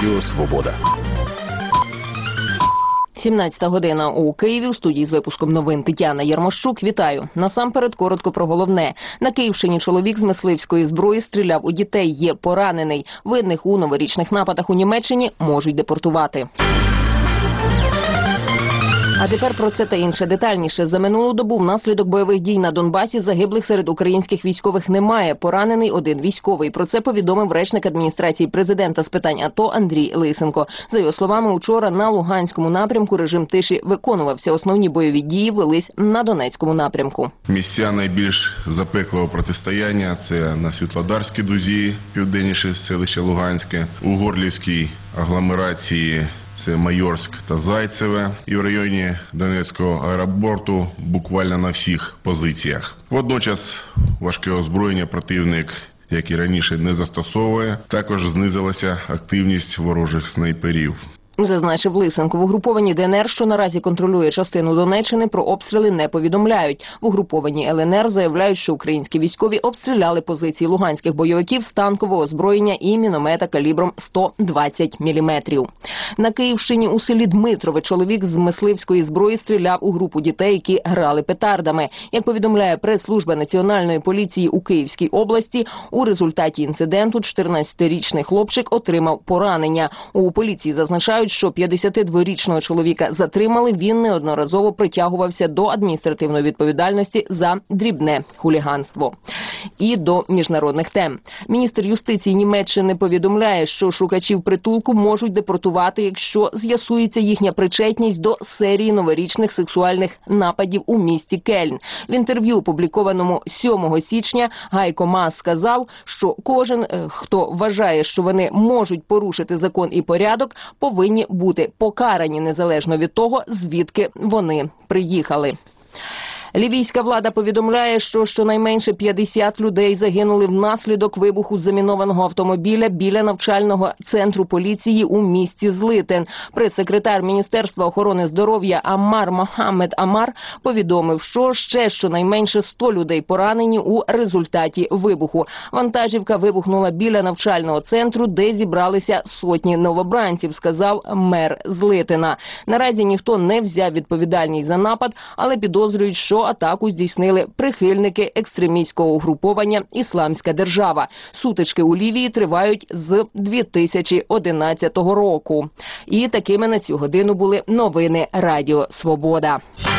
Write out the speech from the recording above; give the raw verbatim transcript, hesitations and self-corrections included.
Радіо Свобода. сімнадцята година у Києві. У студії з випуском новин Тетяна Ярмощук. Вітаю. Насамперед коротко про головне. На Київщині чоловік з мисливської зброї стріляв у дітей. Є поранений. Винних у новорічних нападах у Німеччині можуть депортувати. А тепер про це та інше детальніше. За минулу добу внаслідок бойових дій на Донбасі загиблих серед українських військових немає. Поранений один військовий. Про це повідомив речник адміністрації президента з питань АТО Андрій Лисенко. За його словами, учора на Луганському напрямку режим тиші виконувався. Основні бойові дії велись на Донецькому напрямку. Місця найбільш запеклого протистояння – це на Світлодарській дузі, південніше селище Луганське, у Горлівській агломерації – це Майорськ та Зайцеве, і в районі Донецького аеропорту буквально на всіх позиціях. Водночас важке озброєння противник, як і раніше, не застосовує. Також знизилася активність ворожих снайперів. Зазначив Лисенко. В угрупованні ДНР, що наразі контролює частину Донеччини, про обстріли не повідомляють. В угрупованні ЛНР заявляють, що українські військові обстріляли позиції луганських бойовиків з танкового озброєння і міномета калібром сто двадцять міліметрів. На Київщині у селі Дмитрове чоловік з мисливської зброї стріляв у групу дітей, які грали петардами. Як повідомляє прес-служба Національної поліції у Київській області, у результаті інциденту чотирнадцятирічний хлопчик отримав поранення. У поліції зазначають, що п'ятдесятидворічного чоловіка затримали, він неодноразово притягувався до адміністративної відповідальності за дрібне хуліганство. І до міжнародних тем. Міністр юстиції Німеччини повідомляє, що шукачів притулку можуть депортувати, якщо з'ясується їхня причетність до серії новорічних сексуальних нападів у місті Кельн. В інтерв'ю, опублікованому сьомого січня, Гайко Маас сказав, що кожен, хто вважає, що вони можуть порушити закон і порядок, повинні бути покарані незалежно від того, звідки вони приїхали. Лівійська влада повідомляє, що щонайменше п'ятдесят людей загинули внаслідок вибуху замінованого автомобіля біля навчального центру поліції у місті Злитин. Прес-секретар Міністерства охорони здоров'я Амар Мохаммед Амар повідомив, що ще щонайменше сто людей поранені у результаті вибуху. Вантажівка вибухнула біля навчального центру, де зібралися сотні новобранців, сказав мер Злитина. Наразі ніхто не взяв відповідальність за напад, але підозрюють, що атаку здійснили прихильники екстремістського угруповання «Ісламська держава». Сутички у Лівії тривають з дві тисячі одинадцятого року. І такими на цю годину були новини Радіо Свобода.